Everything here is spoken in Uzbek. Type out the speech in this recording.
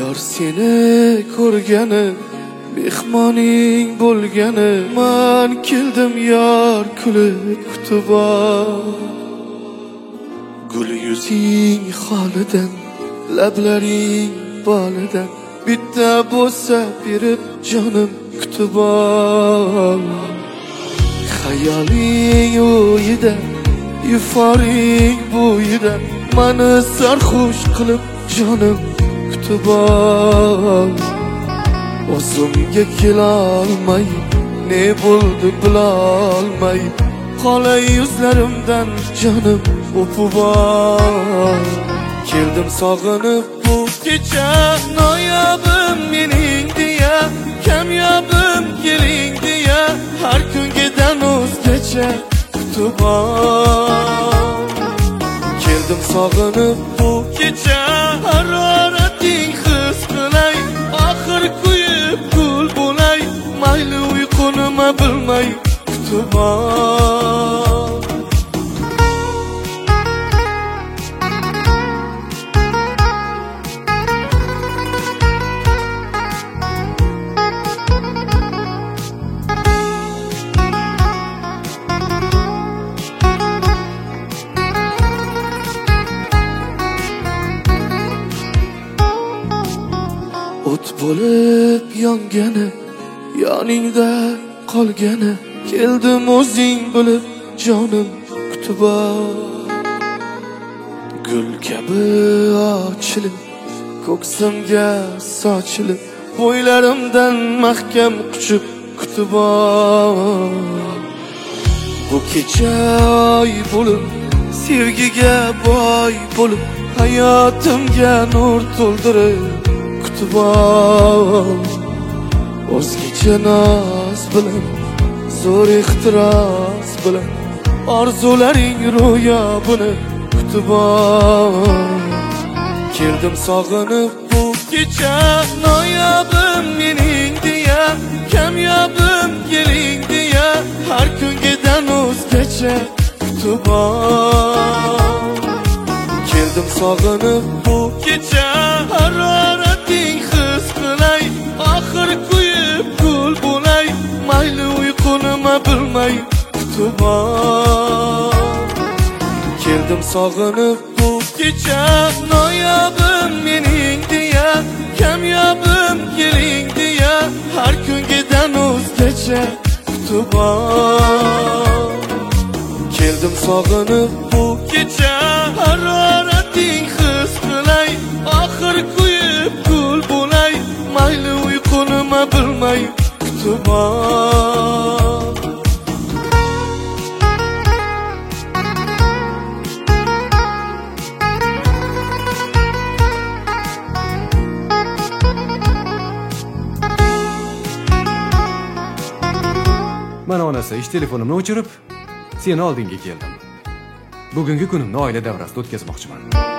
Yor seni ko'rgani mehmoning bo'lgani men keldim yor kulib kutib gul yuzing holidan lablaring bolidan bitta bo'lsa berib jonim kutib hayoling o'yida yuforing bo'yida meni sarxush qilib jonim kutib o'zimga kelolmay ne bo'ldi bilolmay qolay yuzlarimdan jonim o'pib keldim sog'inib bu kecha noyobim mening deya kamyobim keling deya har kungidan o'zgacha kutib keldim sog'inib bu kecha harorating his qilay oxir kuyib kul bo'lay mayli uyqunima bilmay kutib o't bo'lib yongani yoningda qolgani keldim o'zing bilib jonim kutib gul kabi ochilib ko'ksimga sochilib bo'ylarimdan mahkam quchib kutib bu kecha oy bo'lib sevgiga boy bo'lib hayotimga nur to'ldirib kutib o'zgacha noz bilan zo'r ehtiros bilan orzularing ro'yobini kutib keldim sog'inib bu kecha noyobim mening deya kamyobim keling deya har kungidan o'zgacha kutib keldim sog'inib bu kecha harorating his qilay oxir kuyib kul bo'lay mayli uyqunima bilmay kutib keldim sog'inib bu kecha noyobim mening deya kamyobim keling deya har kungidan o'zgacha kutib keldim sog'inib bu kecha harorating his qilay oxir kuyib kul bo'lay mayli uyqunima bilmay kutib Mana onasi ish telefonimni o'chirib, seni oldingga keldim. Bugungi kunimni oila davrasida o'tkazmoqchiman.